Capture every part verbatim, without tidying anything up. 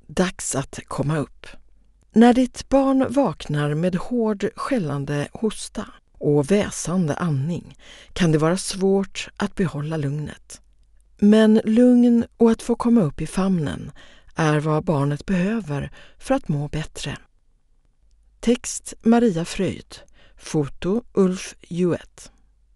Dags att komma upp. När ditt barn vaknar med hård skällande hosta och väsande andning kan det vara svårt att behålla lugnet. Men lugn och att få komma upp i famnen är vad barnet behöver för att må bättre. Text Maria Fröjd. Foto Ulf Juett.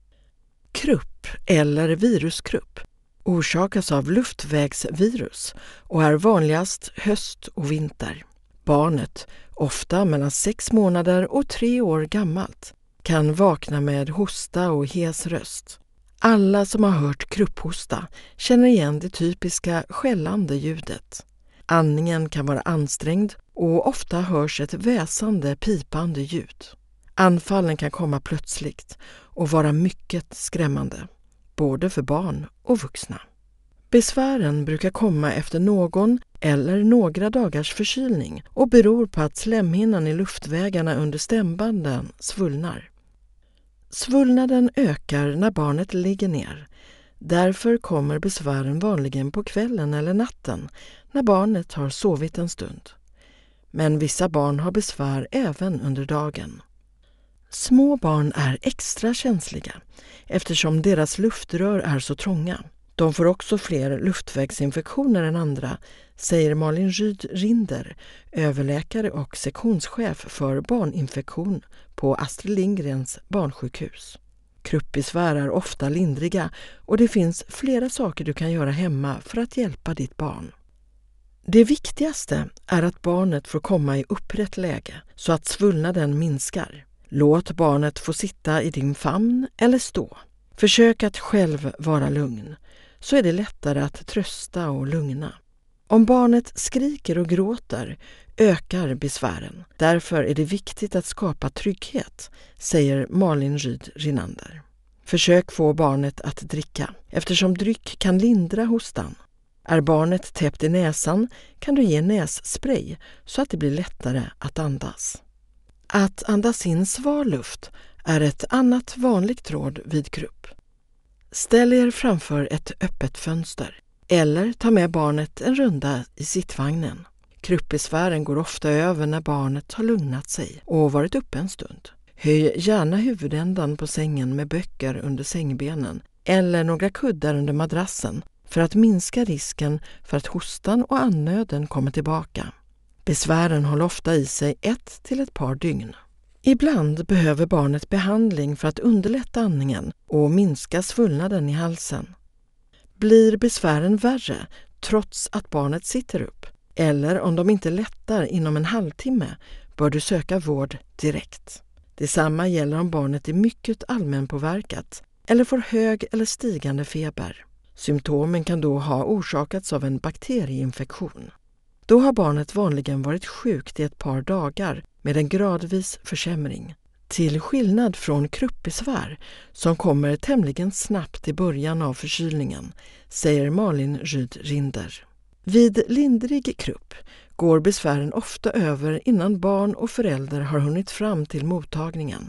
Krupp eller viruskrupp orsakas av luftvägsvirus och är vanligast höst och vinter. Barnet, ofta mellan sex månader och tre år gammalt, kan vakna med hosta och hes röst. Alla som har hört krupphosta känner igen det typiska skällande ljudet. Andningen kan vara ansträngd och ofta hörs ett väsande, pipande ljud. Anfallen kan komma plötsligt och vara mycket skrämmande, både för barn och vuxna. Besvären brukar komma efter någon eller några dagars förkylning och beror på att slemhinnan i luftvägarna under stämbanden svullnar. Svullnaden ökar när barnet ligger ner. Därför kommer besvären vanligen på kvällen eller natten när barnet har sovit en stund. Men vissa barn har besvär även under dagen. Små barn är extra känsliga eftersom deras luftrör är så trånga. De får också fler luftvägsinfektioner än andra, säger Malin Ryd Rinder, överläkare och sektionschef för barninfektion på Astrid Lindgrens barnsjukhus. Kruppbesvär är ofta lindriga och det finns flera saker du kan göra hemma för att hjälpa ditt barn. Det viktigaste är att barnet får komma i upprätt läge så att svullnaden minskar. Låt barnet få sitta i din famn eller stå. Försök att själv vara lugn, så är det lättare att trösta och lugna. Om barnet skriker och gråter ökar besvären. Därför är det viktigt att skapa trygghet, säger Malin Ryd Rinander. Försök få barnet att dricka, eftersom dryck kan lindra hostan. Är barnet täppt i näsan kan du ge nässpray så att det blir lättare att andas. Att andas in sval luft är ett annat vanligt råd vid krupp. Ställ er framför ett öppet fönster eller ta med barnet en runda i sittvagnen. Kruppbesvären går ofta över när barnet har lugnat sig och varit uppe en stund. Höj gärna huvudändan på sängen med böcker under sängbenen eller några kuddar under madrassen för att minska risken för att hostan och andnöden kommer tillbaka. Besvären håller ofta i sig ett till ett par dygn. Ibland behöver barnet behandling för att underlätta andningen och minska svullnaden i halsen. Blir besvären värre trots att barnet sitter upp eller om de inte lättar inom en halvtimme bör du söka vård direkt. Detsamma gäller om barnet är mycket allmänpåverkat eller får hög eller stigande feber. Symptomen kan då ha orsakats av en bakterieinfektion. Då har barnet vanligen varit sjukt i ett par dagar med en gradvis försämring. Till skillnad från kruppbesvär som kommer tämligen snabbt i början av förkylningen, säger Malin Ryd Rinder. Vid lindrig krupp går besvären ofta över innan barn och förälder har hunnit fram till mottagningen.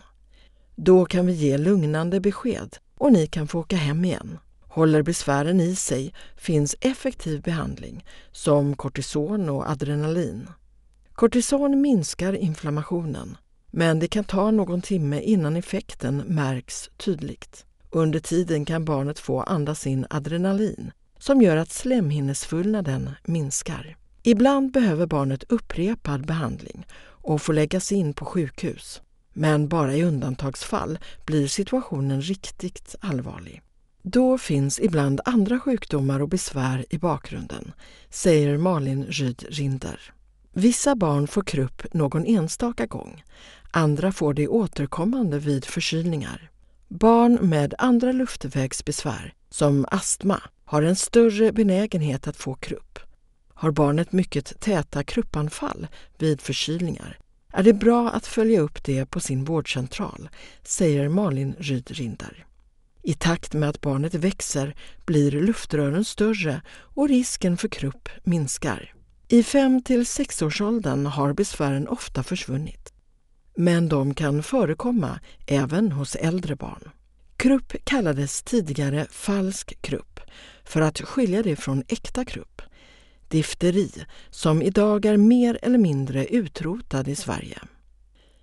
Då kan vi ge lugnande besked och ni kan få åka hem igen. Håller besvären i sig finns effektiv behandling som kortison och adrenalin. Kortison minskar inflammationen, men det kan ta någon timme innan effekten märks tydligt. Under tiden kan barnet få andas in adrenalin som gör att slemhinnesfullnaden minskar. Ibland behöver barnet upprepad behandling och få läggas in på sjukhus, men bara i undantagsfall blir situationen riktigt allvarlig. Då finns ibland andra sjukdomar och besvär i bakgrunden, säger Malin Ryd Rinder. Vissa barn får krupp någon enstaka gång, andra får det återkommande vid förkylningar. Barn med andra luftvägsbesvär, som astma, har en större benägenhet att få krupp. Har barnet mycket täta kruppanfall vid förkylningar är det bra att följa upp det på sin vårdcentral, säger Malin Ryd Rinder. I takt med att barnet växer blir luftrören större och risken för krupp minskar. I fem till sex årsåldern har besvären ofta försvunnit. Men de kan förekomma även hos äldre barn. Krupp kallades tidigare falsk krupp för att skilja det från äkta krupp. difteri som idag är mer eller mindre utrotad i Sverige.